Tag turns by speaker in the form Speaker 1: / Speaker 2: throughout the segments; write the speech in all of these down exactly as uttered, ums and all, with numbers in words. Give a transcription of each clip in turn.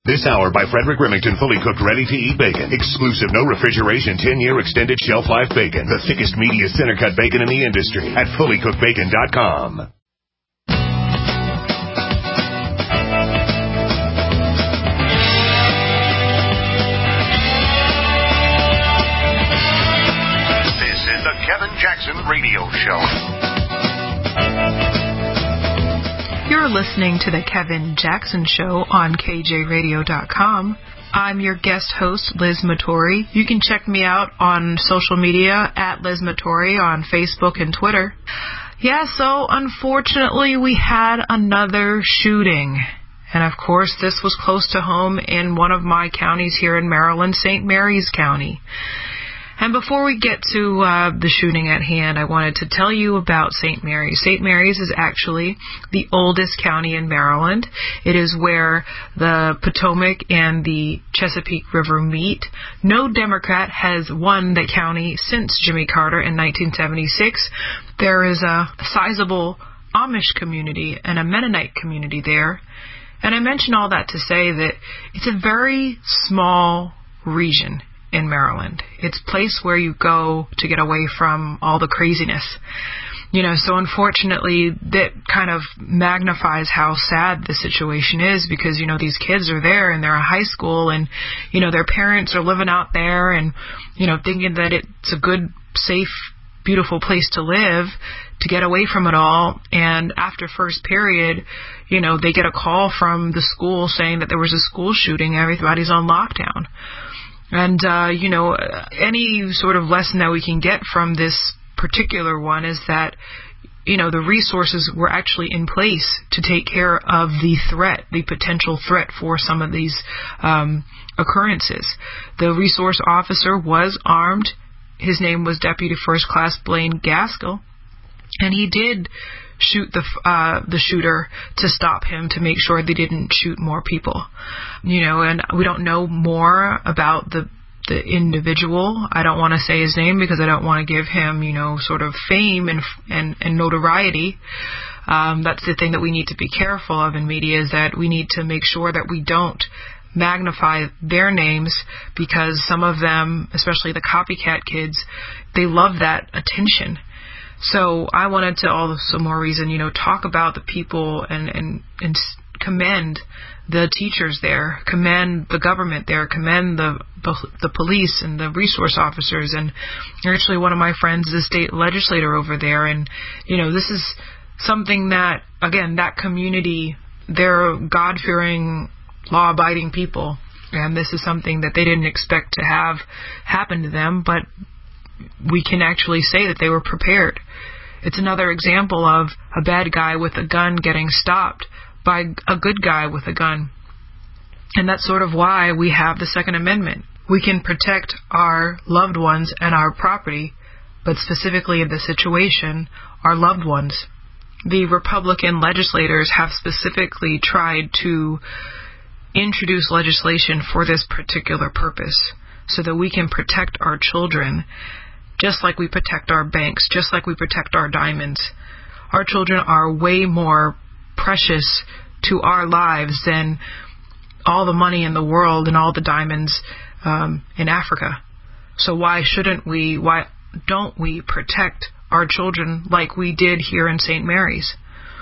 Speaker 1: This hour by Frederick Remington, fully cooked, ready-to-eat bacon. Exclusive, no refrigeration, ten-year extended shelf life bacon. The thickest, meatiest, center-cut bacon in the industry at fully cooked bacon dot com. This is the Kevin Jackson Radio Show.
Speaker 2: You're listening to the Kevin Jackson Show on K J radio dot com. I'm your guest host, Liz Mattori. You can check me out on social media at Liz Mattori on Facebook and Twitter. Yeah, so unfortunately we had another shooting. And of course this was close to home in one of my counties here in Maryland, Saint Mary's County. And before we get to uh, the shooting at hand, I wanted to tell you about Saint Mary's. Saint Mary's is actually the oldest county in Maryland. It is where the Potomac and the Chesapeake River meet. No Democrat has won the county since Jimmy Carter in nineteen seventy-six. There is a sizable Amish community and a Mennonite community there. And I mention all that to say that it's a very small region in Maryland. It's a place where you go to get away from all the craziness. You know, so unfortunately that kind of magnifies how sad the situation is because, you know, these kids are there and they're in high school and, you know, their parents are living out there and, you know, thinking that it's a good, safe, beautiful place to live, to get away from it all. And after first period, you know, they get a call from the school saying that there was a school shooting, everybody's on lockdown. And, uh, you know, any sort of lesson that we can get from this particular one is that, you know, the resources were actually in place to take care of the threat, the potential threat for some of these um, occurrences. The resource officer was armed. His name was Deputy First Class Blaine Gaskell, and he did shoot the uh, the shooter to stop him, to make sure they didn't shoot more people. You know, and we don't know more about the the individual. I don't want to say his name because I don't want to give him, you know, sort of fame and and, and notoriety. Um, that's the thing that we need to be careful of in media, is that we need to make sure that we don't magnify their names, because some of them, especially the copycat kids, they love that attention. So I wanted to also more reason, you know, talk about the people and, and, and commend the teachers there, commend the government there, commend the, the the police and the resource officers. And actually one of my friends is a state legislator over there. And, you know, this is something that, again, that community, they're God-fearing, law-abiding people. And this is something that they didn't expect to have happen to them, but we can actually say that they were prepared. It's another example of a bad guy with a gun getting stopped by a good guy with a gun. And that's sort of why we have the Second Amendment. We can protect our loved ones and our property, but specifically in this situation, our loved ones. The Republican legislators have specifically tried to introduce legislation for this particular purpose, so that we can protect our children, just like we protect our banks, just like we protect our diamonds. Our children are way more precious to our lives than all the money in the world and all the diamonds um, in Africa. So why shouldn't we, why don't we protect our children like we did here in Saint Mary's?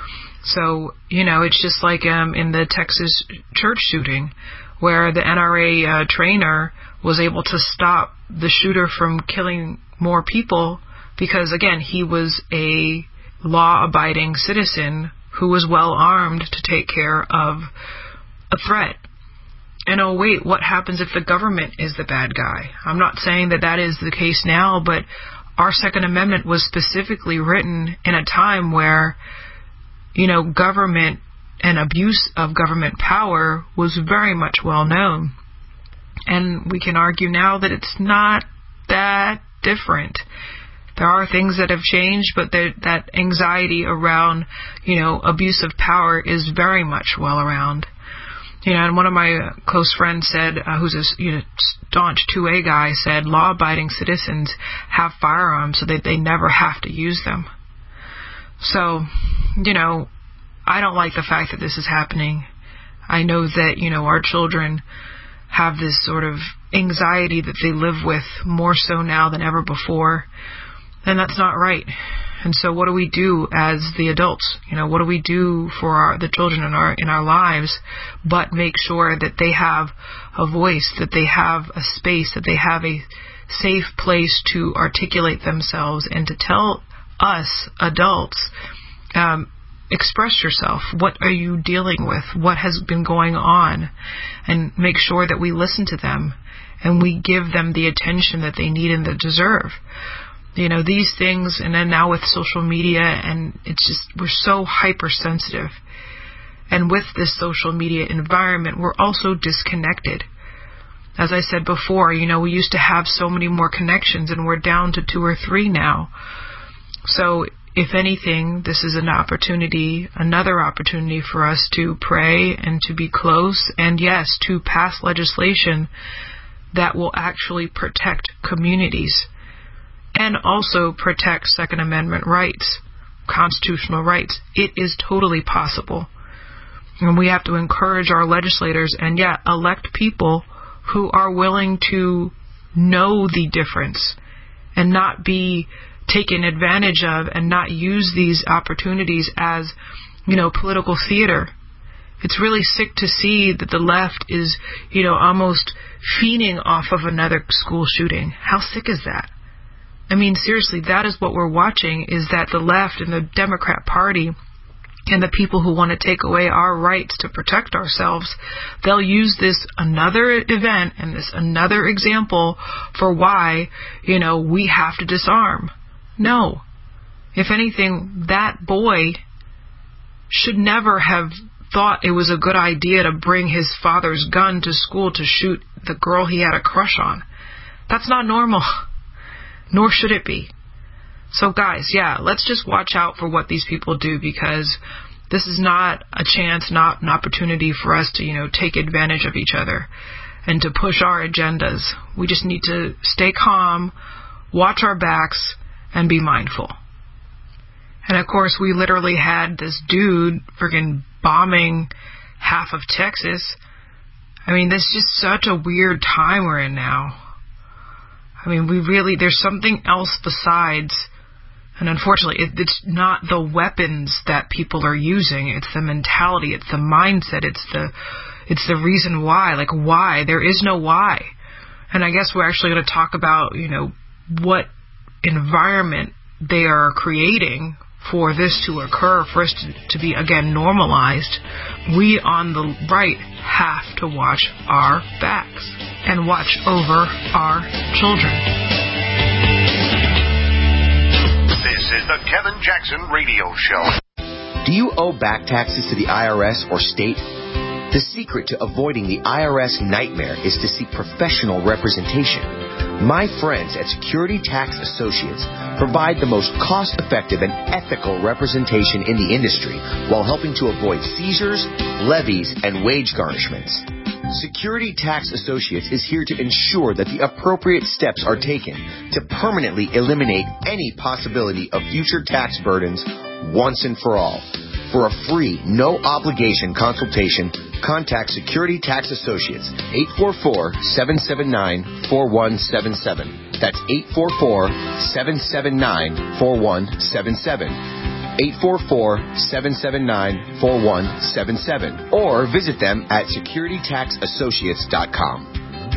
Speaker 2: So, you know, it's just like um, in the Texas church shooting, where the N R A uh, trainer was able to stop the shooter from killing more people because, again, he was a law-abiding citizen who was well-armed to take care of a threat. And oh, wait, what happens if the government is the bad guy? I'm not saying that that is the case now, but our Second Amendment was specifically written in a time where, you know, government and abuse of government power was very much well known. And we can argue now that it's not that different. There are things that have changed, but that anxiety around, you know, abuse of power is very much well around. You know, and one of my close friends said, uh, who's a you know, staunch two A guy, said law-abiding citizens have firearms so that they never have to use them. So, you know, I don't like the fact that this is happening. I know that, you know, our children have this sort of anxiety that they live with more so now than ever before. And that's not right. And so what do we do as the adults? You know, what do we do for our, the children in our in our lives but make sure that they have a voice, that they have a space, that they have a safe place to articulate themselves and to tell us adults, um, express yourself. What are you dealing with? What has been going on? And make sure that we listen to them and we give them the attention that they need and that deserve. You know, these things, and then now with social media, and it's just, we're so hypersensitive. And with this social media environment, we're also disconnected. As I said before, you know, we used to have so many more connections, and we're down to two or three now. So, if anything, this is an opportunity, another opportunity for us to pray and to be close, and yes, to pass legislation that will actually protect communities and also protect Second Amendment rights, constitutional rights. It is totally possible. And we have to encourage our legislators and, yeah, elect people who are willing to know the difference and not be taken advantage of and not use these opportunities as, you know, political theater. It's really sick to see that the left is, you know, almost feeding off of another school shooting. How sick is that? I mean, seriously, that is what we're watching, is that the left and the Democrat Party and the people who want to take away our rights to protect ourselves, they'll use this another event and this another example for why, you know, we have to disarm. No. If anything, that boy should never have thought it was a good idea to bring his father's gun to school to shoot the girl he had a crush on. That's not normal. Nor should it be. So guys, yeah, let's just watch out for what these people do, because this is not a chance, not an opportunity for us to, you know, take advantage of each other and to push our agendas. We just need to stay calm, watch our backs, and be mindful. And of course, we literally had this dude friggin' bombing half of Texas. I mean, this is just such a weird time we're in now. I mean, we really, there's something else besides, and unfortunately, it, it's not the weapons that people are using. It's the mentality. It's the mindset. It's the, it's the reason why. Like, why? There is no why. And I guess we're actually going to talk about, you know, what environment they are creating for this to occur, for us to, to be, again, normalized. We on the right have to watch our backs and watch over our children.
Speaker 1: This is the Kevin Jackson Radio Show.
Speaker 3: Do you owe back taxes to the I R S or state? The secret to avoiding the I R S nightmare is to seek professional representation. My friends at Security Tax Associates provide the most cost-effective and ethical representation in the industry while helping to avoid seizures, levies, and wage garnishments. Security Tax Associates is here to ensure that the appropriate steps are taken to permanently eliminate any possibility of future tax burdens once and for all. For a free, no-obligation consultation, contact Security Tax Associates, eight four four, seven seven nine, four one seven seven. That's eight four four, seven seven nine, four one seven seven. eight four four, seven seven nine, four one seven seven. Or visit them at security tax associates dot com.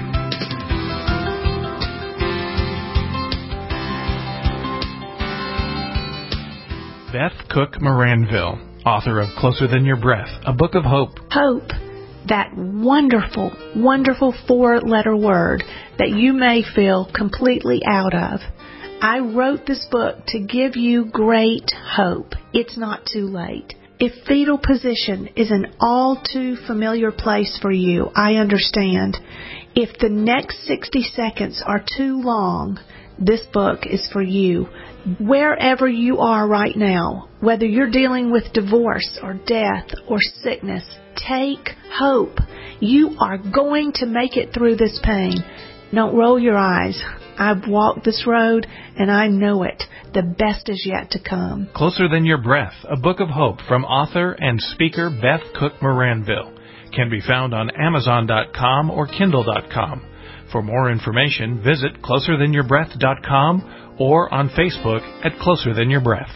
Speaker 4: Beth Cook Moranville, author of Closer Than Your Breath, a book of hope.
Speaker 5: Hope, that wonderful, wonderful four-letter word that you may feel completely out of. I wrote this book to give you great hope. It's not too late. If fetal position is an all too familiar place for you, I understand. If the next sixty seconds are too long, this book is for you. Wherever you are right now, whether you're dealing with divorce or death or sickness, take hope. You are going to make it through this pain. Don't roll your eyes. I've walked this road and I know it. The best is yet to come.
Speaker 4: Closer Than Your Breath, a book of hope from author and speaker Beth Cook Moranville. can be found on Amazon dot com or Kindle dot com. For more information, visit closer than your breath dot com or on Facebook at Closer Than Your Breath.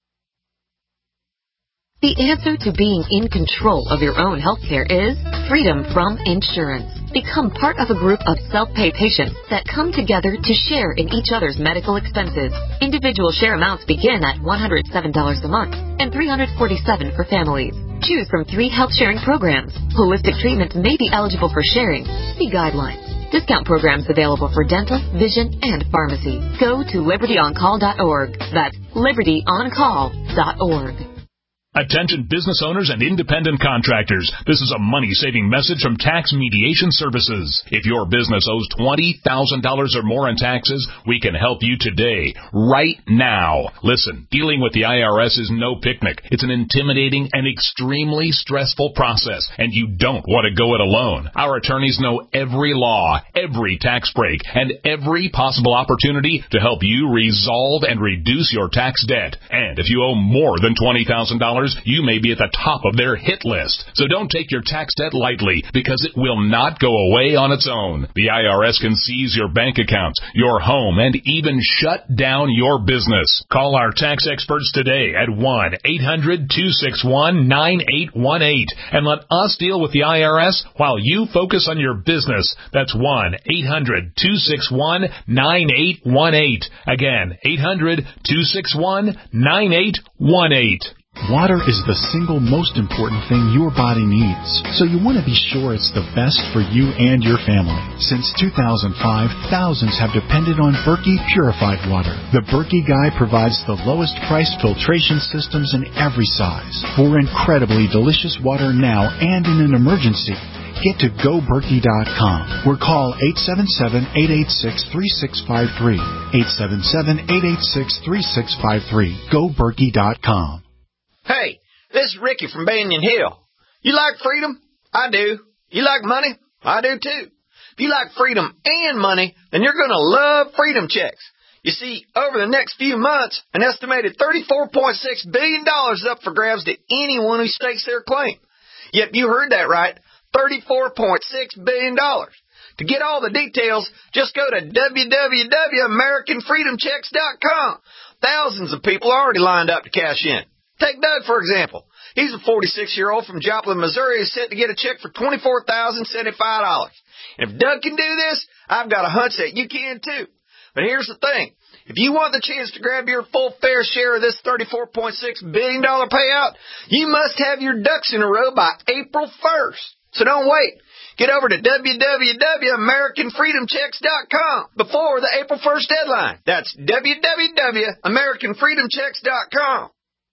Speaker 6: The answer to being in control of your own healthcare is freedom from insurance. Become part of a group of self-pay patients that come together to share in each other's medical expenses. Individual share amounts begin at one hundred seven dollars a month and three hundred forty-seven dollars for families. Choose from three health sharing programs. Holistic treatments may be eligible for sharing. See guidelines. Discount programs available for dental, vision, and pharmacy. Go to liberty on call dot org. That's liberty on call dot org.
Speaker 7: Attention business owners and independent contractors. This is a money-saving message from Tax Mediation Services. If your business owes twenty thousand dollars or more in taxes, we can help you today, right now. Listen, dealing with the I R S is no picnic. It's an intimidating and extremely stressful process, and you don't want to go it alone. Our attorneys know every law, every tax break, and every possible opportunity to help you resolve and reduce your tax debt. And if you owe more than twenty thousand dollars, you may be at the top of their hit list. So don't take your tax debt lightly, because it will not go away on its own. The I R S can seize your bank accounts, your home, and even shut down your business. Call our tax experts today at one eight hundred two six one nine eight one eight and let us deal with the I R S while you focus on your business. That's one eight hundred two six one nine eight one eight. Again, eight hundred two six one nine eight one eight.
Speaker 8: Water is the single most important thing your body needs, so you want to be sure it's the best for you and your family. Since two thousand five, thousands have depended on Berkey purified water. The Berkey Guy provides the lowest priced filtration systems in every size. For incredibly delicious water now and in an emergency, get to go berkey dot com or call eight seven seven, eight eight six, three six five three. eight seven seven, eight eight six, three six five three. go berkey dot com.
Speaker 9: Hey, this is Ricky from Banyan Hill. You like freedom? I do. You like money? I do too. If you like freedom and money, then you're going to love Freedom Checks. You see, over the next few months, an estimated thirty-four point six billion dollars is up for grabs to anyone who stakes their claim. Yep, you heard that right, thirty-four point six billion dollars. To get all the details, just go to w w w dot american freedom checks dot com. Thousands of people are already lined up to cash in. Take Doug, for example. He's a forty-six-year-old from Joplin, Missouri who's set to get a check for twenty-four thousand seventy-five dollars. And if Doug can do this, I've got a hunch that you can too. But here's the thing. If you want the chance to grab your full fair share of this thirty-four point six billion dollars payout, you must have your ducks in a row by April first. So don't wait. Get over to w w w dot american freedom checks dot com before the April first deadline. That's w w w dot american freedom checks dot com.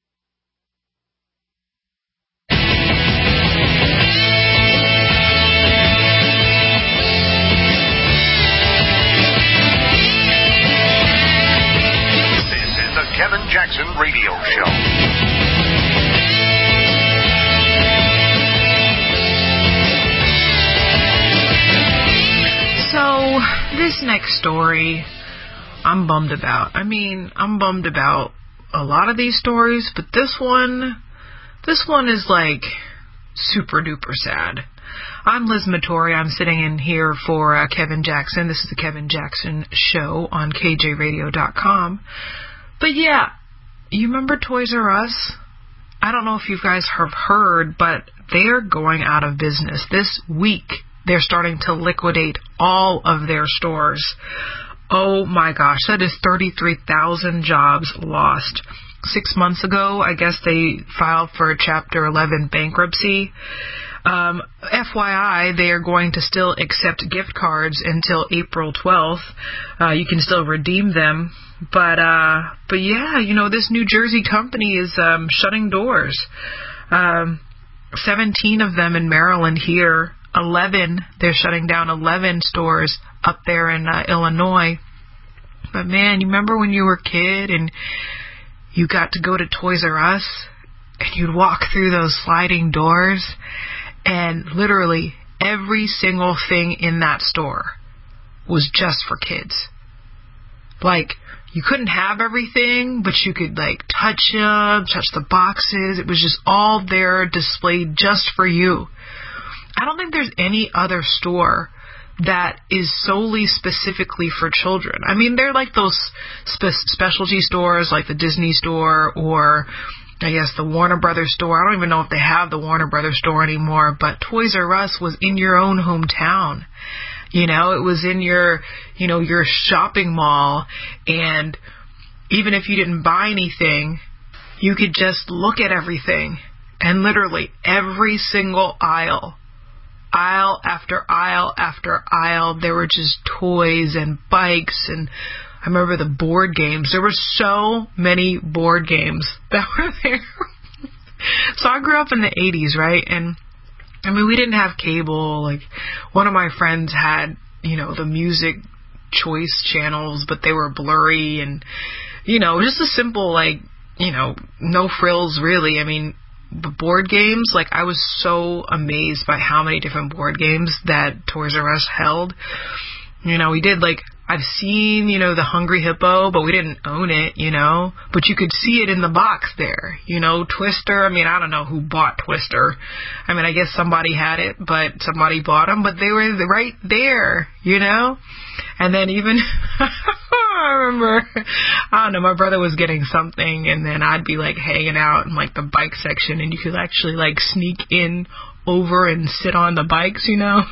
Speaker 1: Kevin Jackson Radio Show.
Speaker 2: So, this next story, I'm bummed about. I mean, I'm bummed about a lot of these stories, but this one, this one is like super duper sad. I'm Liz Mattori. I'm sitting in here for uh, Kevin Jackson. This is the Kevin Jackson Show on K J radio dot com. But yeah, you remember Toys R Us? I don't know if you guys have heard, but they're going out of business. This week, they're starting to liquidate all of their stores. Oh my gosh, that is thirty-three thousand jobs lost. Six months ago, I guess they filed for Chapter eleven bankruptcy. Um, F Y I, they are going to still accept gift cards until April twelfth. Uh, you can still redeem them. But, uh, but yeah, you know, this New Jersey company is, um, shutting doors. Um, seventeen of them in Maryland here. eleven, they're shutting down eleven stores up there in, uh, Illinois. But man, you remember when you were a kid and you got to go to Toys R Us and you'd walk through those sliding doors and literally every single thing in that store was just for kids. Like, you couldn't have everything, but you could, like, touch them, touch the boxes. It was just all there displayed just for you. I don't think there's any other store that is solely specifically for children. I mean, they're like those spe- specialty stores like the Disney store or I guess the Warner Brothers store. I don't even know if they have the Warner Brothers store anymore, but Toys R Us was in your own hometown. You know, it was in your, you know, your shopping mall, and even if you didn't buy anything, you could just look at everything, and literally every single aisle, aisle after aisle after aisle, there were just toys and bikes, and I remember the board games. There were so many board games that were there. So I grew up in the eighties, right? And I mean, we didn't have cable. Like, one of my friends had, you know, the music choice channels, but they were blurry and, you know, just a simple, like, you know, no frills, really. I mean, the board games, like, I was so amazed by how many different board games that Toys R Us held. You know, we did, like, I've seen, you know, the Hungry Hippo, but we didn't own it, you know, but you could see it in the box there, you know, Twister. I mean, I don't know who bought Twister. I mean, I guess somebody had it, but somebody bought them, but they were right there, you know, and then even, I remember, I don't know, my brother was getting something, and then I'd be, like, hanging out in, like, the bike section, and you could actually, like, sneak in over and sit on the bikes, you know.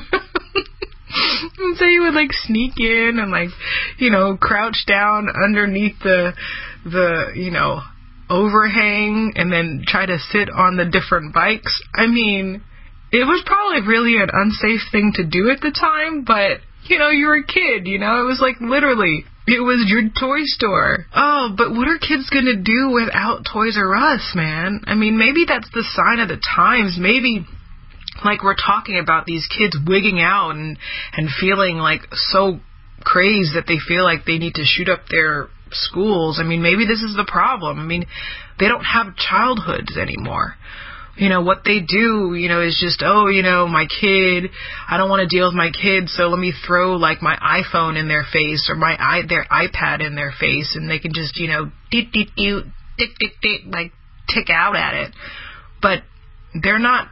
Speaker 2: And so you would, like, sneak in and, like, you know, crouch down underneath the, the, you know, overhang and then try to sit on the different bikes. I mean, it was probably really an unsafe thing to do at the time, but, you know, you were a kid, you know, it was like literally, it was your toy store. Oh, but what are kids going to do without Toys R Us, man? I mean, maybe that's the sign of the times. Maybe, like, we're talking about these kids wigging out and, and feeling, like, so crazed that they feel like they need to shoot up their schools. I mean, maybe this is the problem. I mean, they don't have childhoods anymore. You know, what they do, you know, is just, oh, you know, my kid, I don't want to deal with my kid, so let me throw, like, my iPhone in their face or my i their iPad in their face, and they can just, you know, deet, deet, deet, tick, tick, tick, like, tick out at it. But they're not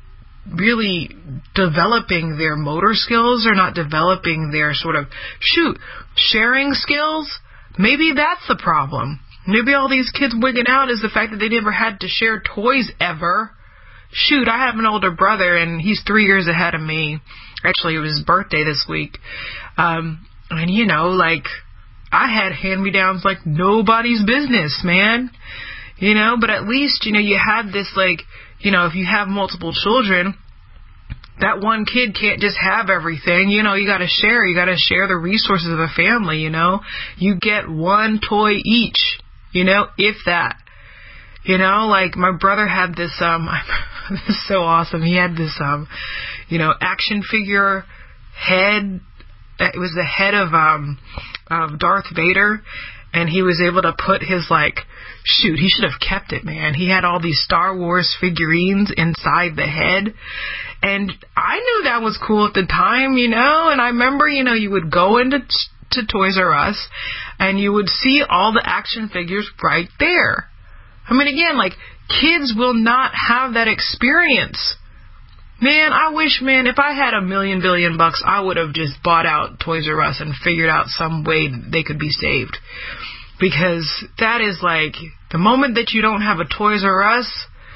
Speaker 2: really developing their motor skills. They're not developing their sort of, shoot, sharing skills. Maybe that's the problem. Maybe all these kids wigging out is the fact that they never had to share toys ever. Shoot, I have an older brother, and he's three years ahead of me. Actually, it was his birthday this week. Um, and, you know, like, I had hand-me-downs like nobody's business, man. You know, but at least, you know, you had this, like, you know, if you have multiple children, that one kid can't just have everything. You know, you got to share. You got to share the resources of a family, you know. You get one toy each, you know, if that. You know, like, my brother had this, um, this is so awesome. He had this, um, you know, action figure head. It was the head of, um, of Darth Vader. And he was able to put his, like, shoot, he should have kept it, man. He had all these Star Wars figurines inside the head. And I knew that was cool at the time, you know. And I remember, you know, you would go into to Toys R Us and you would see all the action figures right there. I mean, again, like, kids will not have that experience. Man, I wish, man, if I had a million billion bucks, I would have just bought out Toys R Us and figured out some way they could be saved. Because that is like, the moment that you don't have a Toys R Us,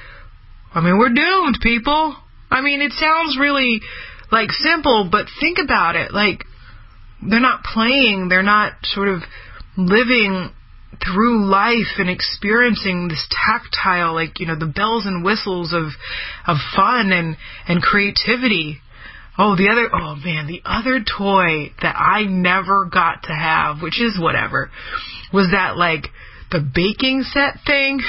Speaker 2: I mean, we're doomed, people. I mean, it sounds really, like, simple, but think about it. Like, they're not playing, they're not sort of living through life and experiencing this tactile, like, you know, the bells and whistles of of fun and, and creativity. Oh, the other, oh man, the other toy that I never got to have, which is whatever, was that, like, the baking set thing.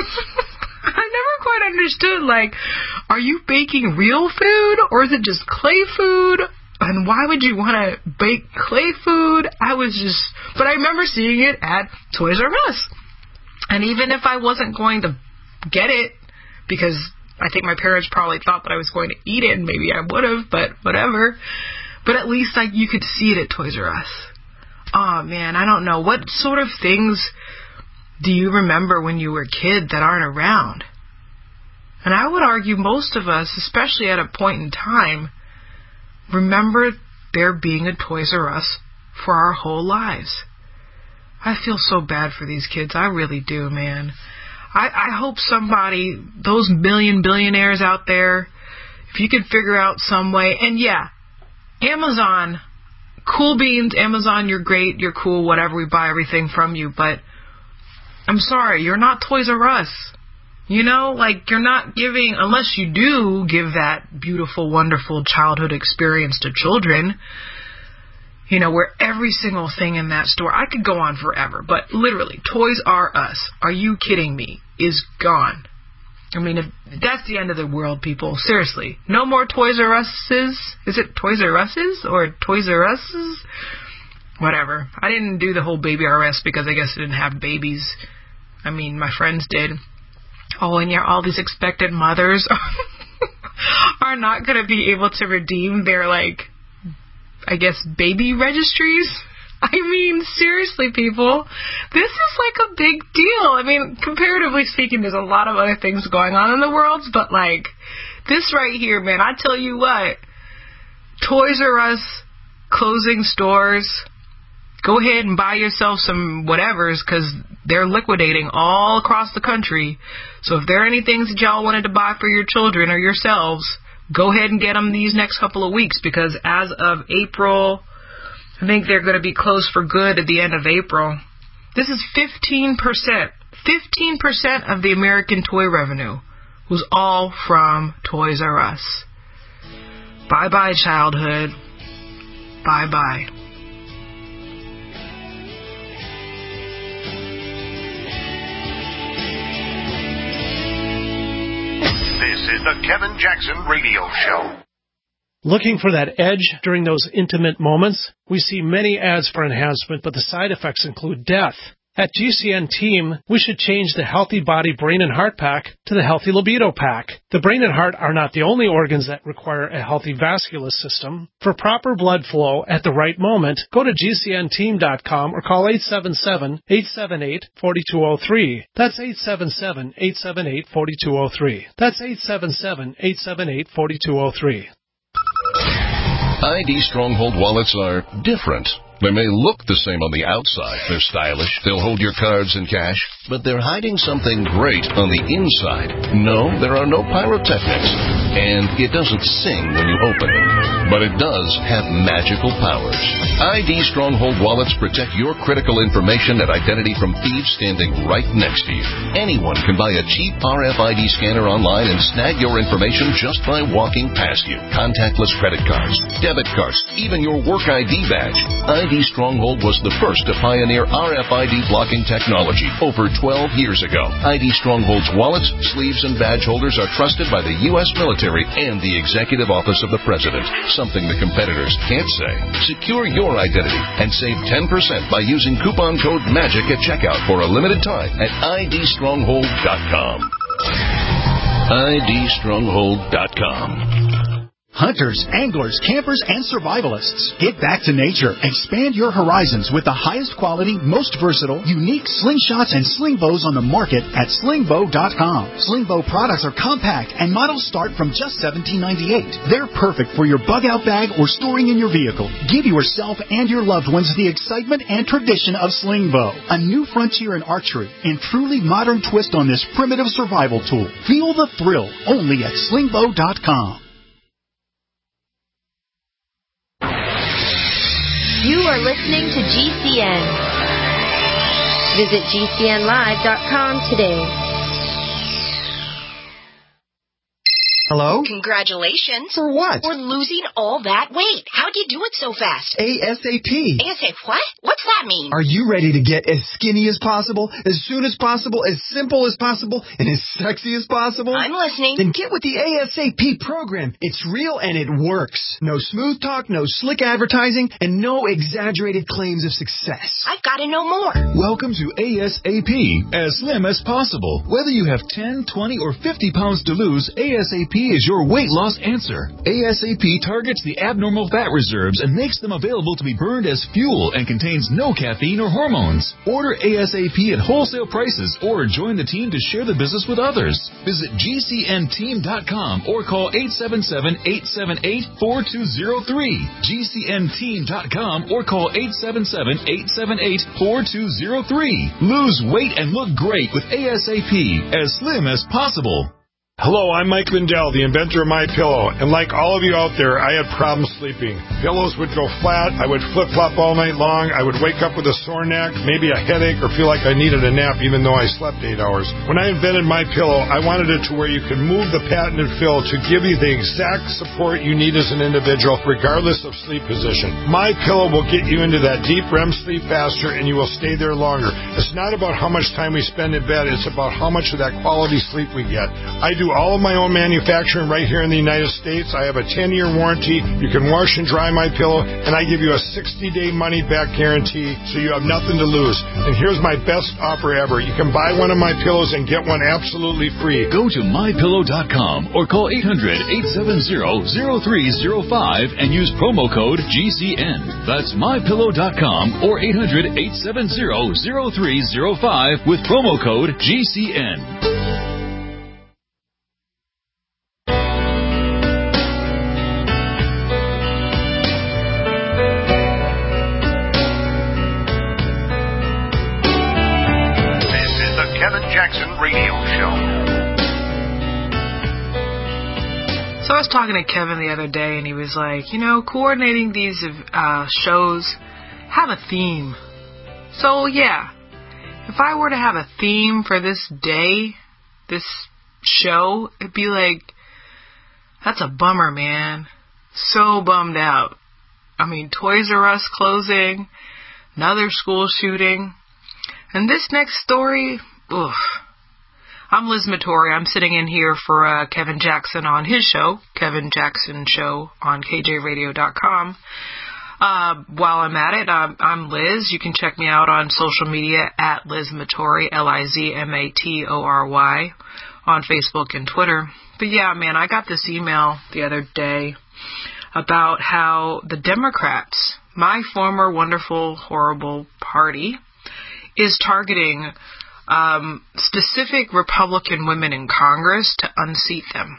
Speaker 2: I never quite understood, like, are you baking real food or is it just clay food? And why would you want to bake clay food? I was just, but I remember seeing it at Toys R Us. And even if I wasn't going to get it, because I think my parents probably thought that I was going to eat it, and maybe I would have, but whatever. But at least, like, you could see it at Toys R Us. Oh, man, I don't know. What sort of things do you remember when you were a kid that aren't around? And I would argue most of us, especially at a point in time, remember there being a Toys R Us for our whole lives. I feel so bad for these kids. I really do, man. I, I hope somebody, those million billionaires out there, if you could figure out some way. And yeah, Amazon, cool beans, Amazon, you're great, you're cool, whatever, we buy everything from you. But I'm sorry, you're not Toys R Us. You know, like, you're not giving, unless you do give that beautiful, wonderful childhood experience to children, you know, where every single thing in that store, I could go on forever, but literally, Toys R Us, are you kidding me, is gone. I mean, if that's the end of the world, people. Seriously. No more Toys R Us's? Is it Toys R Us's or Toys R Us's? Whatever. I didn't do the whole Baby R Us because I guess I didn't have babies. I mean, my friends did. Oh, and yeah, all these expectant mothers are not going to be able to redeem their, like, I guess, baby registries. I mean, seriously, people, this is like a big deal. I mean, comparatively speaking, there's a lot of other things going on in the world, but, like, this right here, man, I tell you what, Toys R Us closing stores, go ahead and buy yourself some whatevers, because they're liquidating all across the country. So if there are any things that y'all wanted to buy for your children or yourselves, go ahead and get them these next couple of weeks, because as of April, I think they're going to be closed for good at the end of April. This is fifteen percent. fifteen percent of the American toy revenue was all from Toys R Us. Bye-bye, childhood. Bye-bye.
Speaker 1: This is the Kevin Jackson Radio Show.
Speaker 10: Looking for that edge during those intimate moments? We see many ads for enhancement, but the side effects include death. At G C N Team, we should change the Healthy Body Brain and Heart Pack to the Healthy Libido Pack. The brain and heart are not the only organs that require a healthy vascular system. For proper blood flow at the right moment, go to G C N team dot com or call eight seven seven, eight seven eight, four two zero three. That's eight seven seven, eight seven eight, four two zero three. That's eight seven seven, eight seven eight, four two zero three.
Speaker 11: I D Stronghold wallets are different. They may look the same on the outside. They're stylish. They'll hold your cards and cash. But they're hiding something great on the inside. No, there are no pyrotechnics. And it doesn't sing when you open it. But it does have magical powers. I D Stronghold wallets protect your critical information and identity from thieves standing right next to you. Anyone can buy a cheap R F I D scanner online and snag your information just by walking past you. Contactless credit cards, debit cards, even your work I D badge. I D Stronghold was the first to pioneer R F I D blocking technology over twelve years ago. I D Stronghold's wallets, sleeves, and badge holders are trusted by the U S military and the Executive Office of the President, something the competitors can't say. Secure your identity and save ten percent by using coupon code MAGIC at checkout for a limited time at I D stronghold dot com. I D stronghold dot com.
Speaker 8: Hunters, anglers, campers, and survivalists. Get back to nature. Expand your horizons with the highest quality, most versatile, unique slingshots and sling bows on the market at sling bow dot com. Sling bow products are compact and models start from just seventeen ninety-eight. They're perfect for your bug-out bag or storing in your vehicle. Give yourself and your loved ones the excitement and tradition of sling bow. A new frontier in archery and truly modern twist on this primitive survival tool. Feel the thrill only at sling bow dot com.
Speaker 12: You are listening to G C N. Visit G C N live dot com today.
Speaker 13: Hello?
Speaker 14: Congratulations.
Speaker 13: For what?
Speaker 14: For losing all that weight. How'd you do it so fast?
Speaker 13: ASAP.
Speaker 14: ASAP what? What's that mean?
Speaker 13: Are you ready to get as skinny as possible, as soon as possible, as simple as possible, and as sexy as possible?
Speaker 14: I'm listening.
Speaker 13: Then get with the ASAP program. It's real and it works. No smooth talk, no slick advertising, and no exaggerated claims of success.
Speaker 14: I've got to know more.
Speaker 15: Welcome to ASAP. As slim as possible. Whether you have ten, twenty, or fifty pounds to lose, ASAP P is your weight loss answer. A S A P targets the abnormal fat reserves and makes them available to be burned as fuel and contains no caffeine or hormones. Order A S A P at wholesale prices or join the team to share the business with others. Visit G C N team dot com or call eight seven seven, eight seven eight, four two zero three. G C N team dot com or call eight seven seven, eight seven eight, four two zero three. Lose weight and look great with A S A P, as slim as possible.
Speaker 16: Hello, I'm Mike Lindell, the inventor of MyPillow, and like all of you out there, I had problems sleeping. Pillows would go flat, I would flip-flop all night long, I would wake up with a sore neck, maybe a headache, or feel like I needed a nap even though I slept eight hours. When I invented MyPillow, I wanted it to where you could move the patented fill to give you the exact support you need as an individual, regardless of sleep position. MyPillow will get you into that deep R E M sleep faster, and you will stay there longer. It's not about how much time we spend in bed, it's about how much of that quality sleep we get. I do all of my own manufacturing right here in the United States. I have a ten-year warranty. You can wash and dry my pillow, and I give you a sixty-day money-back guarantee, so you have nothing to lose. And here's my best offer ever. You can buy one of my pillows and get one absolutely free.
Speaker 15: Go to my pillow dot com or call eight hundred, eight seven zero, zero three zero five and use promo code G C N. That's my pillow dot com or eight hundred, eight seven zero, zero three zero five with promo code G C N.
Speaker 2: So I was talking to Kevin the other day, and he was like, you know, coordinating these uh, shows, have a theme. So, yeah, if I were to have a theme for this day, this show, it'd be like, that's a bummer, man. So bummed out. I mean, Toys R Us closing, another school shooting, and this next story, oof. I'm Liz Mattori. I'm sitting in here for uh, Kevin Jackson on his show, Kevin Jackson Show on K J radio dot com. Uh, while I'm at it, I'm, I'm Liz. You can check me out on social media at Liz Mattori, L I Z M A T O R Y, on Facebook and Twitter. But yeah, man, I got this email the other day about how the Democrats, my former wonderful, horrible party, is targeting Um, specific Republican women in Congress to unseat them.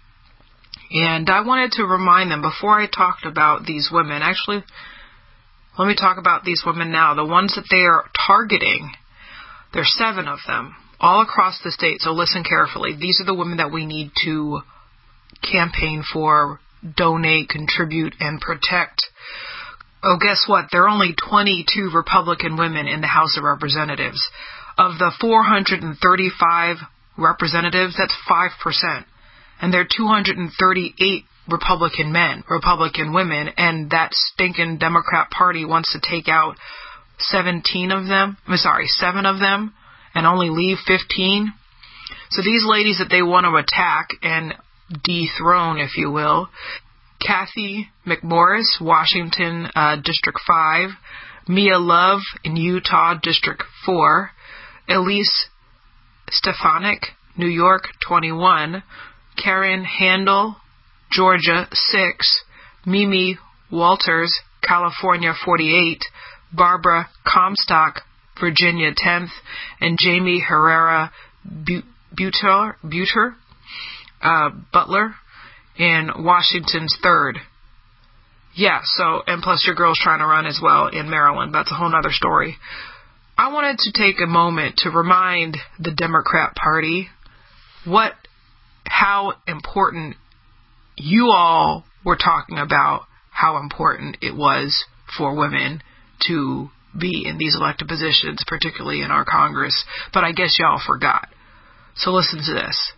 Speaker 2: And I wanted to remind them, before I talked about these women, actually, let me talk about these women now. The ones that they are targeting, there's seven of them, all across the state. So listen carefully. These are the women that we need to campaign for, donate, contribute, and protect. Oh, guess what? There are only twenty-two Republican women in the House of Representatives. Of the four hundred thirty-five representatives, that's five percent. And there are two hundred thirty-eight Republican men, Republican women, and that stinking Democrat Party wants to take out seventeen of them, I'm sorry, seven of them, and only leave fifteen. So these ladies that they want to attack and dethrone, if you will, Kathy McMorris, Washington, uh, District five, Mia Love in Utah, District four, Elise Stefanik, New York, twenty-one, Karen Handel, Georgia, six, Mimi Walters, California, forty-eight, Barbara Comstock, Virginia, tenth, and Jamie Herrera Buter, Buter uh, Butler in Washington's third. Yeah, so, and plus your girl's trying to run as well in Maryland. That's a whole other story. I wanted to take a moment to remind the Democrat Party what, how important you all were talking about, how important it was for women to be in these elected positions, particularly in our Congress. But I guess y'all forgot. So listen to this.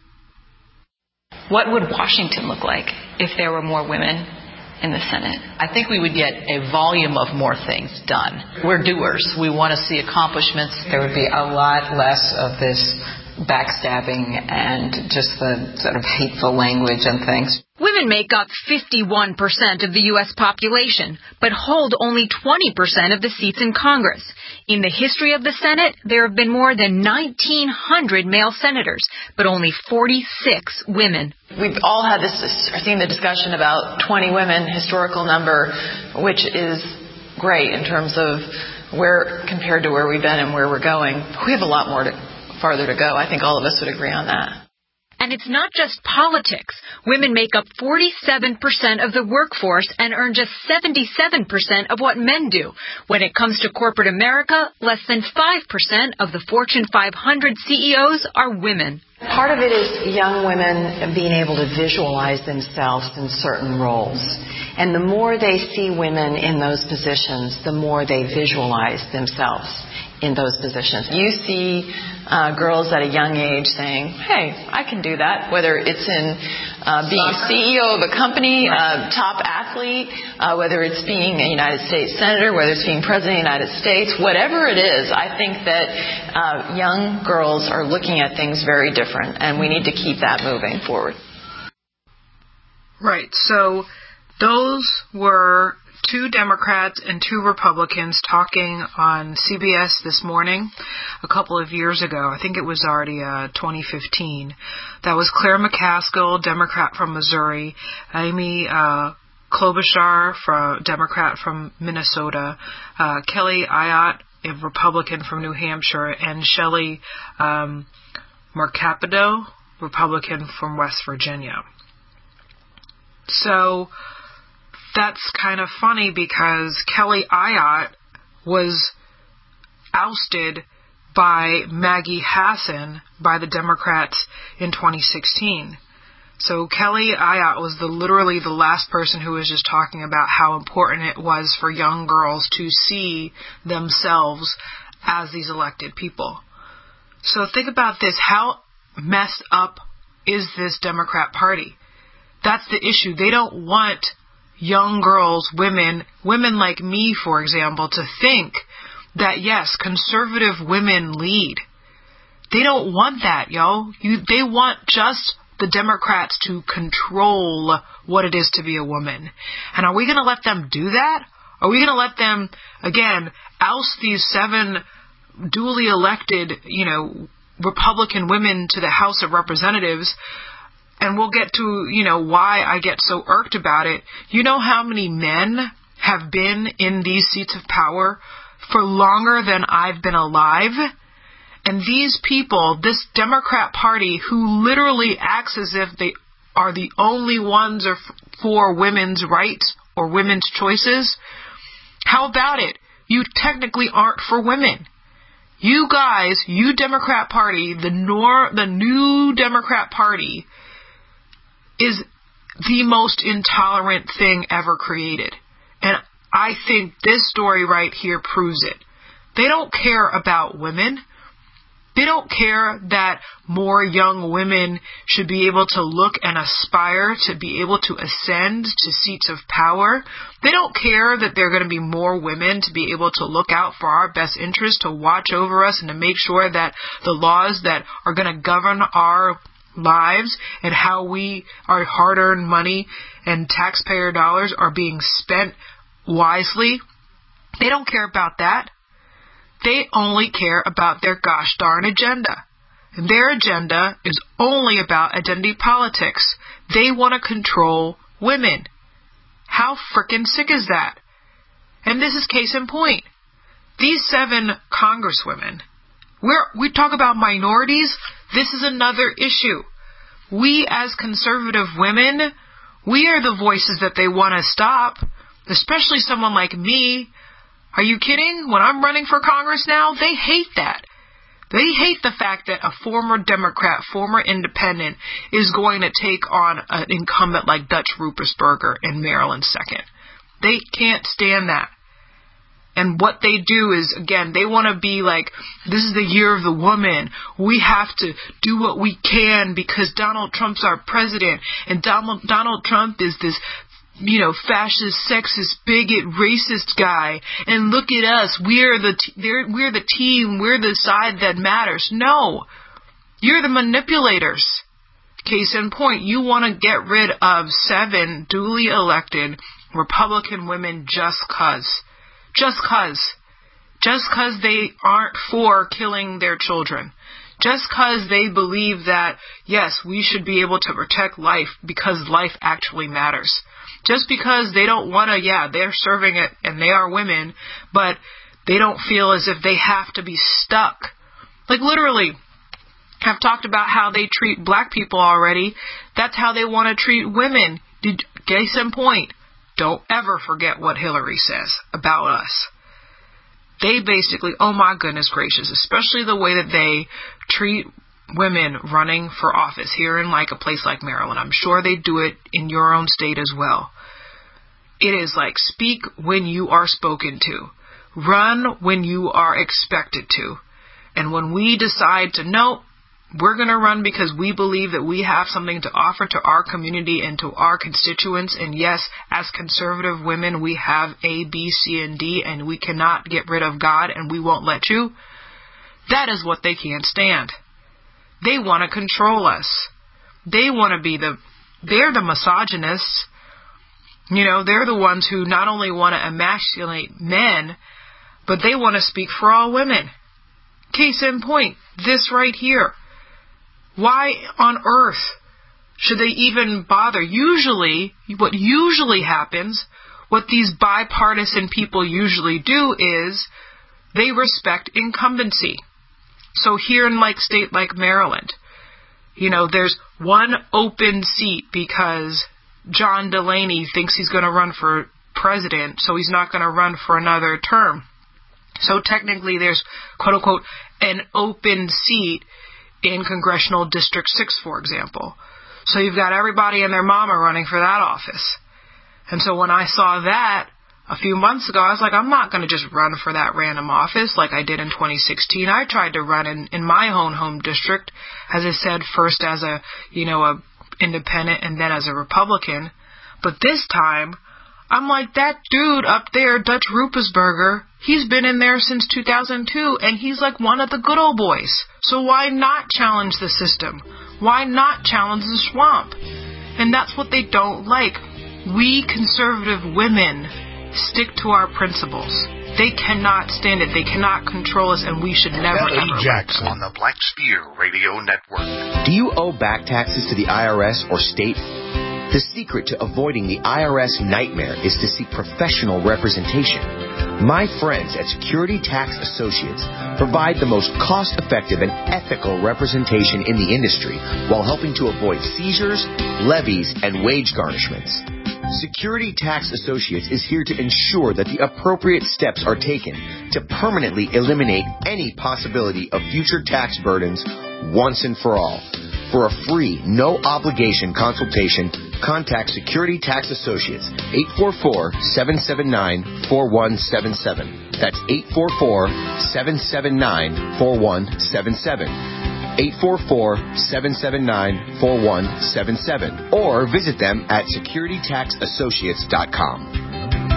Speaker 17: What would Washington look like if there were more women in the Senate?
Speaker 18: I think we would get a volume of more things done. We're doers. We want to see accomplishments.
Speaker 19: There would be a lot less of this backstabbing and just the sort of hateful language and things.
Speaker 12: Women
Speaker 20: Women make up fifty-one percent of the U S population, but hold only twenty percent of the seats in Congress. In the history of the Senate, there have been more than nineteen hundred male senators, but only forty-six women.
Speaker 21: We've all had this, seen the discussion about twenty women, historical number, which is great in terms of where, compared to where we've been and where we're going. We have a lot more to, farther to go. I think all of us would agree on that.
Speaker 20: And it's not just politics. Women make up forty-seven percent of the workforce and earn just seventy-seven percent of what men do. When it comes to corporate America, less than five percent of the Fortune five hundred C E Os are women.
Speaker 22: Part of it is young women being able to visualize themselves in certain roles. And the more they see women in those positions, the more they visualize themselves in those positions.
Speaker 21: You see uh, girls at a young age saying, hey, I can do that, whether it's in uh, being C E O of a company, a top athlete, uh, whether it's being a United States Senator, whether it's being President of the United States, whatever it is, I think that uh, young girls are looking at things very different, and we need to keep that moving forward.
Speaker 2: Right, so those were two Democrats and two Republicans talking on C B S this morning a couple of years ago. I think it was already uh, twenty fifteen. That was Claire McCaskill, Democrat from Missouri, Amy uh, Klobuchar, from, Democrat from Minnesota, uh, Kelly Ayotte, a Republican from New Hampshire, and Shelley um, Mercapito, Republican from West Virginia. So that's kind of funny because Kelly Ayotte was ousted by Maggie Hassan by the Democrats in twenty sixteen. So Kelly Ayotte was the literally the last person who was just talking about how important it was for young girls to see themselves as these elected people. So think about this. How messed up is this Democrat Party? That's the issue. They don't want young girls, women, women like me, for example, to think that, yes, conservative women lead. They don't want that, yo. You, they want just the Democrats to control what it is to be a woman. And are we going to let them do that? Are we going to let them, again, oust these seven duly elected, you know, Republican women to the House of Representatives? And we'll get to, you know, why I get so irked about it. You know how many men have been in these seats of power for longer than I've been alive? And these people, this Democrat Party, who literally acts as if they are the only ones for women's rights or women's choices, how about it? You technically aren't for women. You guys, you Democrat Party, the nor the new Democrat Party, is the most intolerant thing ever created. And I think this story right here proves it. They don't care about women. They don't care that more young women should be able to look and aspire to be able to ascend to seats of power. They don't care that there are going to be more women to be able to look out for our best interest, to watch over us, and to make sure that the laws that are going to govern our lives and how we, our hard-earned money and taxpayer dollars are being spent wisely. They don't care about that. They only care about their gosh darn agenda. And their agenda is only about identity politics. They want to control women. How frickin' sick is that? And this is case in point. These seven congresswomen, we're, we talk about minorities. This is another issue. We as conservative women, we are the voices that they want to stop, especially someone like me. Are you kidding? When I'm running for Congress now, they hate that. They hate the fact that a former Democrat, former independent, is going to take on an incumbent like Dutch Ruppersberger in Maryland second. They can't stand that. And what they do is, again, they want to be like, this is the year of the woman. We have to do what we can because Donald Trump's our president. And Donald, Donald Trump is this, you know, fascist, sexist, bigot, racist guy. And look at us. We're the, t- we're the team. We're the side that matters. No. You're the manipulators. Case in point, you want to get rid of seven duly elected Republican women just cause. Just cause. Just cause they aren't for killing their children. Just cause they believe that, yes, we should be able to protect life because life actually matters. Just because they don't want to, yeah, they're serving it and they are women, but they don't feel as if they have to be stuck. Like literally, I've talked about how they treat black people already. That's how they want to treat women. Did, case in point, don't ever forget what Hillary says about us. They basically, oh my goodness gracious, especially the way that they treat women running for office here in like a place like Maryland. I'm sure they do it in your own state as well. It is like speak when you are spoken to. Run when you are expected to. And when we decide to, no, we're going to run because we believe that we have something to offer to our community and to our constituents. And yes, as conservative women, we have A, B, C, and D, and we cannot get rid of God, and we won't let you. That is what they can't stand. They want to control us. They want to be the, they're the misogynists. You know, they're the ones who not only want to emasculate men, but they want to speak for all women. Case in point, this right here. Why on earth should they even bother? Usually, what usually happens, what these bipartisan people usually do is they respect incumbency. So here in like state like Maryland, you know, there's one open seat because John Delaney thinks he's going to run for president, so he's not going to run for another term. So technically there's, quote unquote, an open seat in Congressional District six, for example. So you've got everybody and their mama running for that office. And so when I saw that a few months ago, I was like, I'm not going to just run for that random office like I did in twenty sixteen. I tried to run in, in my own home district, as I said, first as a, you know, a independent and then as a Republican. But this time, I'm like, that dude up there, Dutch Ruppersberger, he's been in there since two thousand two, and he's like one of the good old boys. So why not challenge the system? Why not challenge the swamp? And that's what they don't like. We conservative women stick to our principles. They cannot stand it. They cannot control us, and we should never
Speaker 1: Ellie
Speaker 2: ever.
Speaker 1: Jackson on the Black Spear Radio Network.
Speaker 3: Do you owe back taxes to the I R S or state? The secret to avoiding the I R S nightmare is to seek professional representation. My friends at Security Tax Associates provide the most cost-effective and ethical representation in the industry while helping to avoid seizures, levies, and wage garnishments. Security Tax Associates is here to ensure that the appropriate steps are taken to permanently eliminate any possibility of future tax burdens once and for all. For a free, no-obligation consultation, contact Security Tax Associates, eight four four, seven seven nine, four one seven seven. That's eight four four, seven seven nine, four one seven seven. eight four four, seven seven nine, four one seven seven. Or visit them at security tax associates dot com.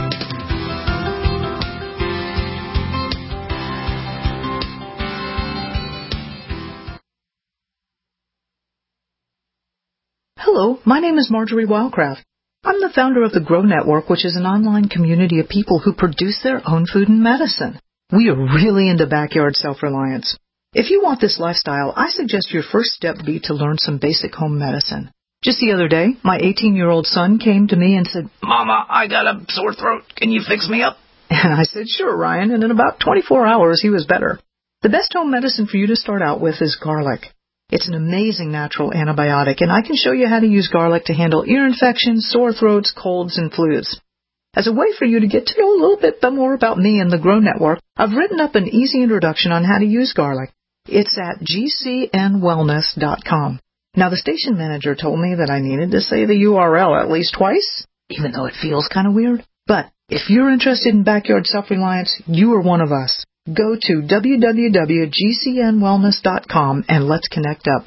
Speaker 5: Hello, my name is Marjorie Wildcraft. I'm the founder of the Grow Network, which is an online community of people who produce their own food and medicine. We are really into backyard self-reliance. If you want this lifestyle, I suggest your first step be to learn some basic home medicine. Just the other day, my eighteen-year-old son came to me and said, "Mama, I got a sore throat. Can you fix me up?" And I said, "Sure, Ryan," and in about twenty-four hours, he was better. The best home medicine for you to start out with is garlic. It's an amazing natural antibiotic, and I can show you how to use garlic to handle ear infections, sore throats, colds, and flus. As a way for you to get to know a little bit more about me and the Grow Network, I've written up an easy introduction on how to use garlic. It's at g c n wellness dot com. Now, the station manager told me that I needed to say the U R L at least twice, even though it feels kind of weird. But if you're interested in backyard self-reliance, you are one of us. Go to w w w dot g c n wellness dot com and let's connect up.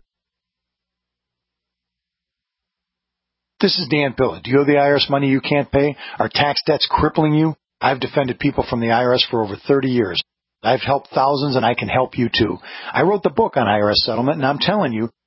Speaker 23: This is Dan Pilla. Do you owe the I R S money you can't pay? Are tax debts crippling you? I've defended people from the I R S for over thirty years. I've helped thousands, and I can help you too. I wrote the book on I R S settlement, and I'm telling you,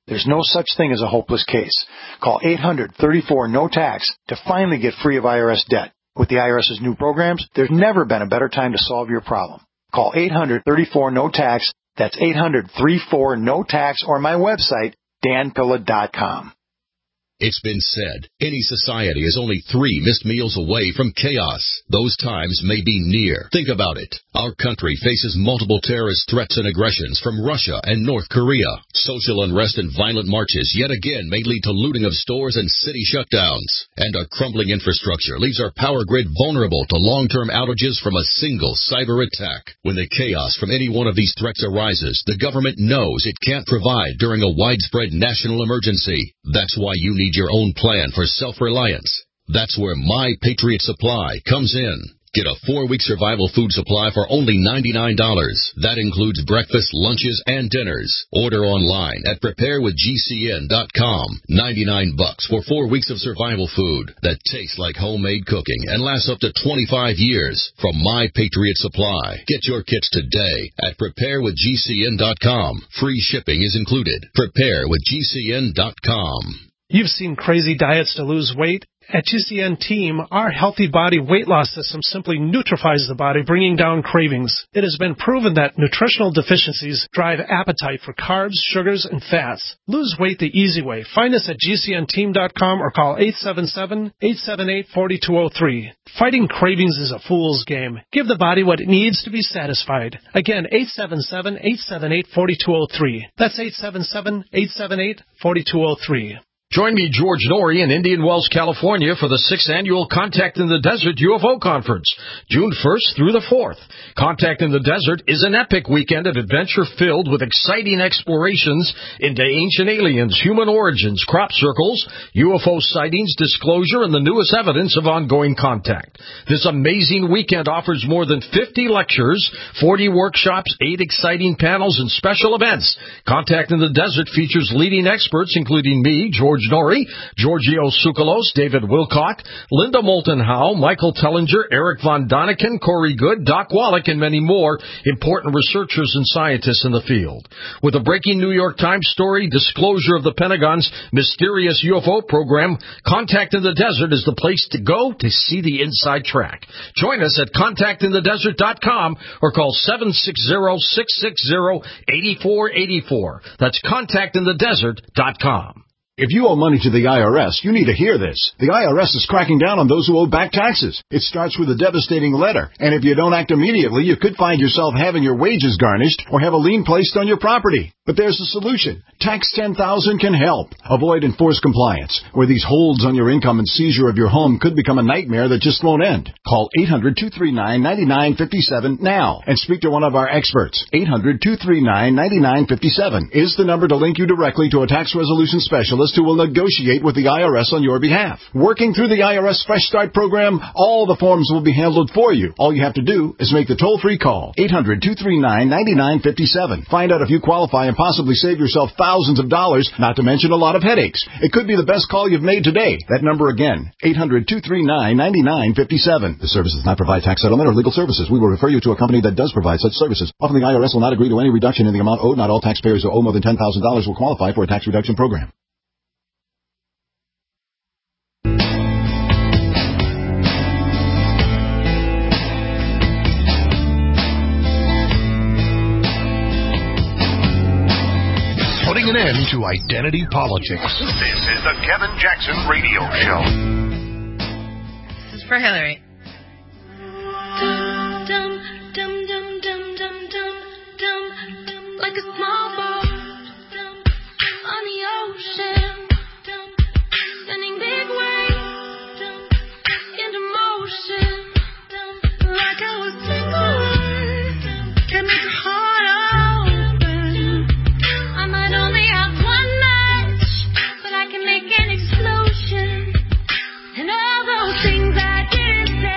Speaker 23: There's no such thing as a hopeless case. Call eight hundred, thirty-four, no tax to finally get free of I R S debt. With the IRS's new programs, there's never been a better time to solve your problem. Call eight hundred, thirty-four, no tax. That's eight hundred, thirty-four, no tax, or my website, dan pilla dot com.
Speaker 4: It's been said, any society is only three missed meals away from chaos. Those times may be near. Think about it. Our country faces multiple terrorist threats and aggressions from Russia and North Korea. Social unrest and violent marches yet again may lead to looting of stores and city shutdowns. And our crumbling infrastructure leaves our power grid vulnerable to long-term outages from a single cyber attack. When the chaos from any one of these threats arises, the government knows it can't provide during a widespread national emergency. That's why you need your own plan for self-reliance. That's where My Patriot Supply comes in. Get a four-week survival food supply for only ninety-nine dollars. That includes breakfast, lunches, and dinners. Order online at prepare with G C N dot com. ninety-nine bucks for four weeks of survival food that tastes like homemade cooking and lasts up to twenty-five years from My Patriot Supply. Get your kits today at prepare with G C N dot com. Free shipping is included. prepare with G C N dot com.
Speaker 10: You've seen crazy diets to lose weight. At G C N Team, our Healthy Body weight loss system simply neutralizes the body, bringing down cravings. It has been proven that nutritional deficiencies drive appetite for carbs, sugars, and fats. Lose weight the easy way. Find us at G C N team dot com or call eight seven seven, eight seven eight, four two zero three. Fighting cravings is a fool's game. Give the body what it needs to be satisfied. Again, eight seven seven, eight seven eight, four two zero three. That's eight seven seven, eight seven eight, four two zero three.
Speaker 6: Join me, George Norrie, in Indian Wells, California for the sixth Annual Contact in the Desert U F O Conference, June first through the fourth. Contact in the Desert is an epic weekend of adventure filled with exciting explorations into ancient aliens, human origins, crop circles, U F O sightings, disclosure, and the newest evidence of ongoing contact. This amazing weekend offers more than fifty lectures, forty workshops, eight exciting panels, and special events. Contact in the Desert features leading experts, including me, George Norrie, Giorgio Tsoukalos, David Wilcock, Linda Moulton Howe, Michael Tellinger, Eric Von Daniken, Corey Good, Doc Wallach, and many more important researchers and scientists in the field. With a breaking New York Times story, disclosure of the Pentagon's mysterious U F O program, Contact in the Desert is the place to go to see the inside track. Join us at contact in the desert dot com or call seven six zero, six six zero, eight four eight four. That's contact in the desert dot com.
Speaker 7: If you owe money to the I R S, you need to hear this. The I R S is cracking down on those who owe back taxes. It starts with a devastating letter, and if you don't act immediately, you could find yourself having your wages garnished or have a lien placed on your property. But there's a solution. Tax ten thousand can help. Avoid enforced compliance, where these holds on your income and seizure of your home could become a nightmare that just won't end. Call eight hundred, two three nine, nine nine five seven now and speak to one of our experts. eight hundred, two three nine, nine nine five seven is the number to link you directly to a tax resolution specialist who will negotiate with the I R S on your behalf. Working through the I R S Fresh Start program, all the forms will be handled for you. All you have to do is make the toll-free call. eight hundred, two three nine, nine nine five seven. Find out if you qualify and possibly save yourself thousands of dollars, not to mention a lot of headaches. It could be the best call you've made today. That number again, eight hundred, two three nine, nine nine five seven. The service does not provide tax settlement or legal services. We will refer you to a company that does provide such services. Often the I R S will not agree to any reduction in the amount owed. Not all taxpayers who owe more than ten thousand dollars will qualify for a tax reduction program.
Speaker 1: Putting an end to identity politics. This is the Kevin Jackson Radio Show.
Speaker 24: This is for Hillary.
Speaker 25: Dum, dum, dum, dum, dum, dum, dum, dum, like a small boat dum, on the ocean, dum, sending big waves dum, into motion, dum, like I was single, can make a heart open. I might only have one match, but I can make an explosion, and all those things I didn't say.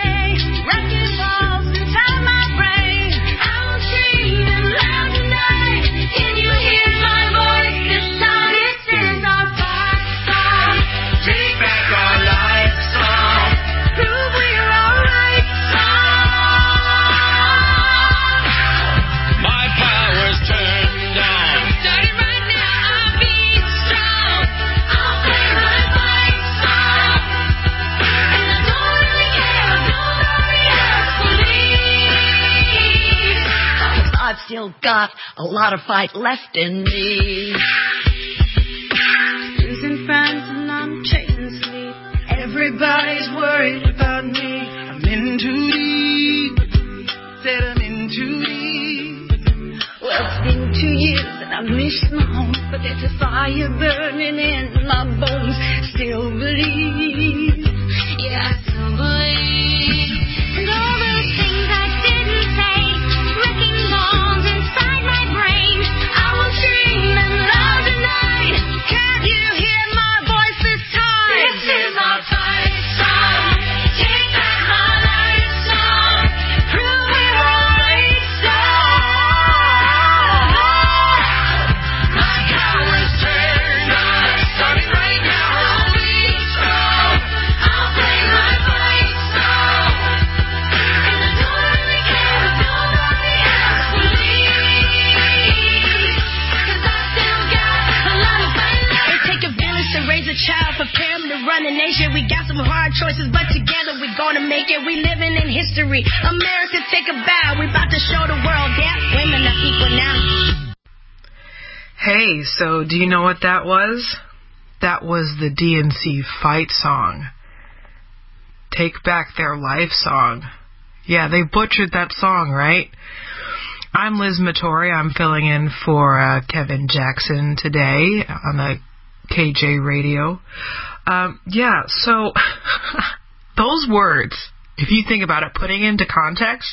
Speaker 8: still got a lot of fight left in me.
Speaker 25: Losing friends and I'm chasing sleep. Everybody's worried about me. I'm in too deep. Said I'm in too deep.
Speaker 8: Well, it's been two years and I've missed my home, but there's a fire burning in my bones. Still believe, yeah, I still believe.
Speaker 25: And all those things I didn't say, wrecking balls inside my brain. I will dream and loud tonight. Can't you hear my voice this time? This is our fight song. Take back my life song. Prove we were right song. My colors turn up, starting right now. Rolling strong. I'll play my fight song. And I don't really care if nobody else believes. 'Cause I still got a lot of fight left.
Speaker 8: It take a village to raise a child, prepare him to run a nation. We got some hard choices, but together we gonna make it. We living in history. America, take a bow. We about to show the world that women are equal now.
Speaker 2: Hey, so do you know what that was? That was the D N C fight song. Take Back Their Life song. Yeah, they butchered that song, right? I'm Liz Mattori. I'm filling in for uh, Kevin Jackson today on the K J Radio. Um, yeah, so those words, if you think about it, putting into context,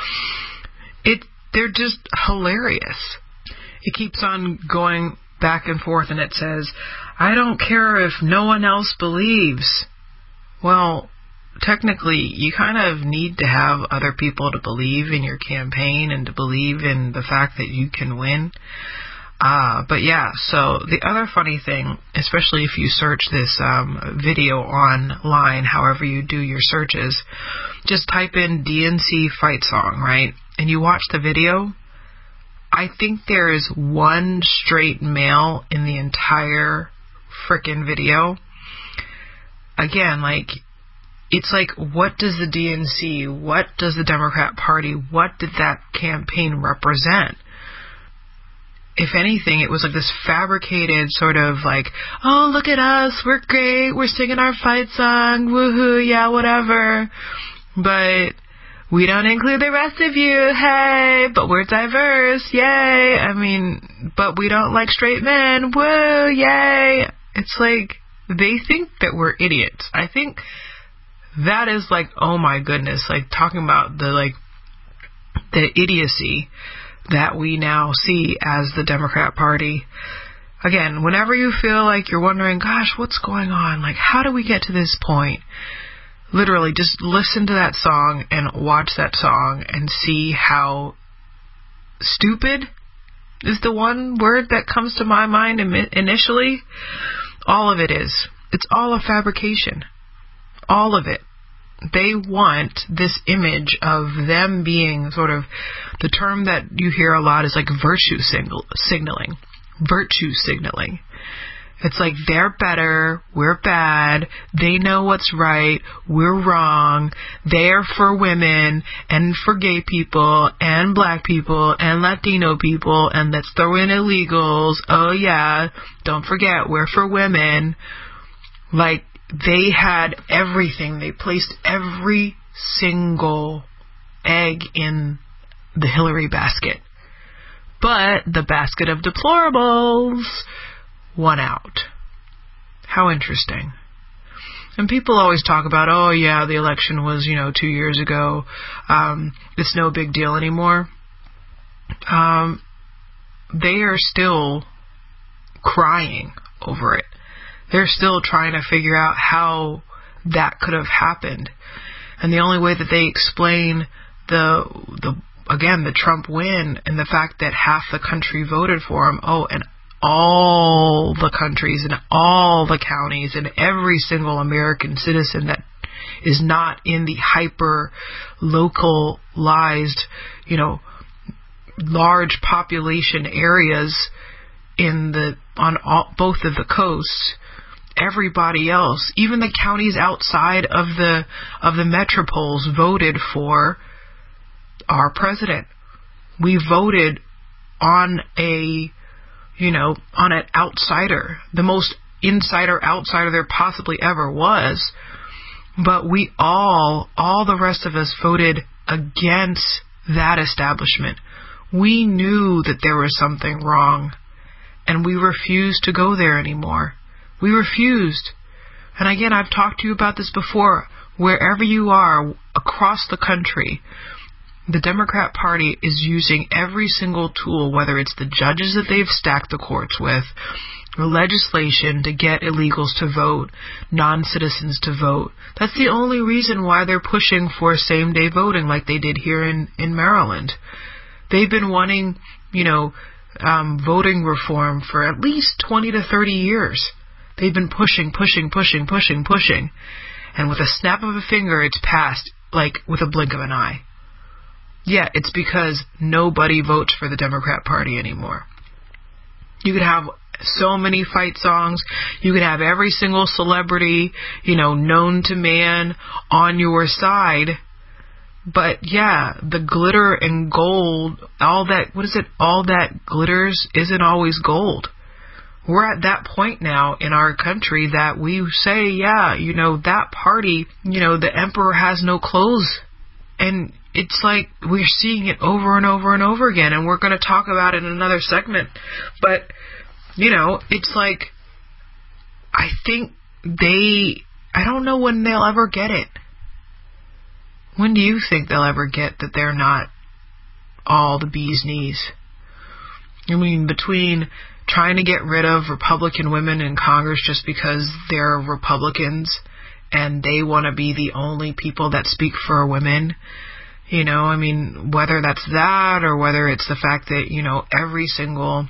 Speaker 2: it they're just hilarious. It keeps on going back and forth, and it says, I don't care if no one else believes. Well, technically, you kind of need to have other people to believe in your campaign and to believe in the fact that you can win. Uh, but yeah, so the other funny thing, especially if you search this um, video online, however you do your searches, just type in D N C fight song, right? And you watch the video. I think there is one straight male in the entire frickin' video. Again, like, it's like, what does the D N C, what does the Democrat Party, what did that campaign represent? If anything, it was like this fabricated sort of like, oh, look at us, we're great, we're singing our fight song, woohoo, yeah, whatever. But we don't include the rest of you, hey, but we're diverse, yay. I mean, but we don't like straight men, woo, yay. It's like, they think that we're idiots. I think that is like, oh my goodness, like talking about the like, the idiocy that we now see as the Democrat Party. Again, whenever you feel like you're wondering, gosh, what's going on? Like, how do we get to this point? Literally, just listen to that song and watch that song and see how stupid is the one word that comes to my mind initially. All of it is. It's all a fabrication. All of it. They want this image of them being sort of, the term that you hear a lot is like virtue signal, signaling. Virtue signaling. It's like they're better, we're bad, they know what's right, we're wrong, they're for women and for gay people and black people and Latino people, and let's throw in illegals. Oh yeah, don't forget, we're for women. Like, they had everything. They placed every single egg in the Hillary basket. But the basket of deplorables won out. How interesting. And people always talk about, oh yeah, the election was, you know, two years ago. Um, it's no big deal anymore. Um, they are still crying over it. They're still trying to figure out how that could have happened. And the only way that they explain the, the again, the Trump win and the fact that half the country voted for him, oh, and all the countries and all the counties and every single American citizen that is not in the hyper localized, you know, large population areas in the, on all, both of the coasts, everybody else, even the counties outside of the of the metropoles voted for our president. We voted on a, you know, on an outsider, the most insider outsider there possibly ever was. But we all, all the rest of us voted against that establishment. We knew that there was something wrong, and we refused to go there anymore. We refused. And again, I've talked to you about this before. Wherever you are across the country, the Democrat Party is using every single tool, whether it's the judges that they've stacked the courts with, or legislation to get illegals to vote, non-citizens to vote. That's the only reason why they're pushing for same-day voting like they did here in, in Maryland. They've been wanting, you know, um, voting reform for at least twenty to thirty years. They've been pushing, pushing, pushing, pushing, pushing. And with a snap of a finger, it's passed, like with a blink of an eye. Yeah, it's because nobody votes for the Democrat Party anymore. You could have so many fight songs. You could have every single celebrity, you know, known to man on your side. But yeah, the glitter and gold, all that, what is it? All that glitters isn't always gold. We're at that point now in our country that we say, yeah, you know, that party, you know, the emperor has no clothes. And it's like we're seeing it over and over and over again. And we're going to talk about it in another segment. But, you know, it's like, I think they, I don't know when they'll ever get it. When do you think they'll ever get that they're not all the bee's knees? I mean, between trying to get rid of Republican women in Congress just because they're Republicans and they want to be the only people that speak for women, you know, I mean, whether that's that or whether it's the fact that, you know, every single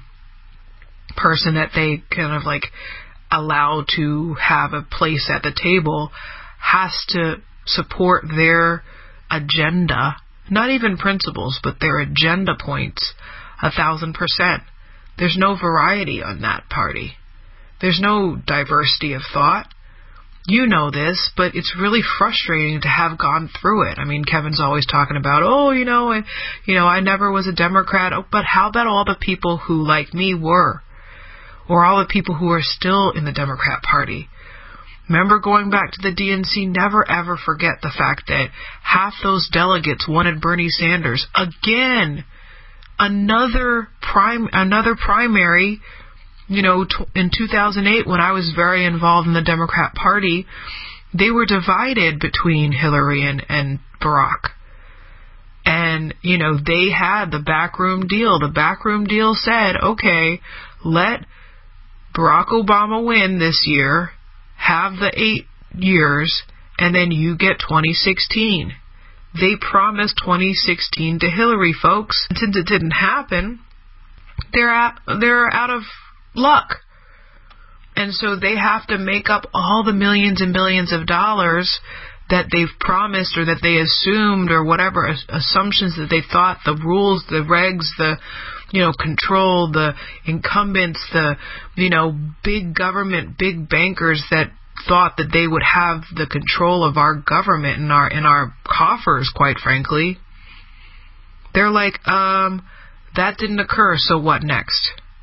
Speaker 2: person that they kind of like allow to have a place at the table has to support their agenda, not even principles, but their agenda points a thousand percent. There's no variety on that party. There's no diversity of thought. You know this, but it's really frustrating to have gone through it. I mean, Kevin's always talking about, oh, you know, I, you know, I never was a Democrat. Oh, but how about all the people who, like me, were? Or all the people who are still in the Democrat Party? Remember going back to the D N C, never ever forget the fact that half those delegates wanted Bernie Sanders. Again, another prime, another primary, you know, t- in two thousand eight when I was very involved in the Democrat Party, they were divided between Hillary and, and Barack. And, you know, they had the backroom deal. The backroom deal said, okay, let Barack Obama win this year, have the eight years, and then you get twenty sixteen. They promised twenty sixteen to Hillary, folks. And since it didn't happen, they're at, they're out of luck. And so they have to make up all the millions and billions of dollars that they've promised or that they assumed or whatever assumptions that they thought, the rules, the regs, the, you know, control, the incumbents, the, you know, big government, big bankers that thought that they would have the control of our government and our, in our coffers, quite frankly. They're like, um, that didn't occur, so what next?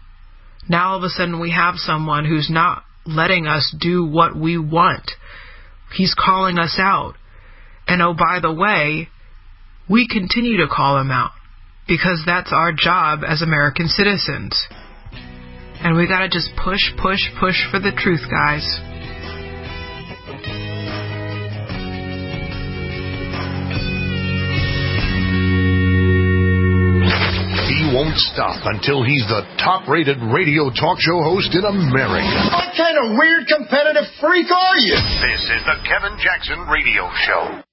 Speaker 2: Now all of a sudden we have someone who's not letting us do what we want. He's calling us out. And oh, by the way, we continue to call him out because that's our job as American citizens. And we gotta just push, push, push for the truth, guys.
Speaker 1: He won't stop until he's the top-rated radio talk show host in America.
Speaker 9: What kind of weird competitive freak are you?
Speaker 1: This is the Kevin Jackson Radio Show.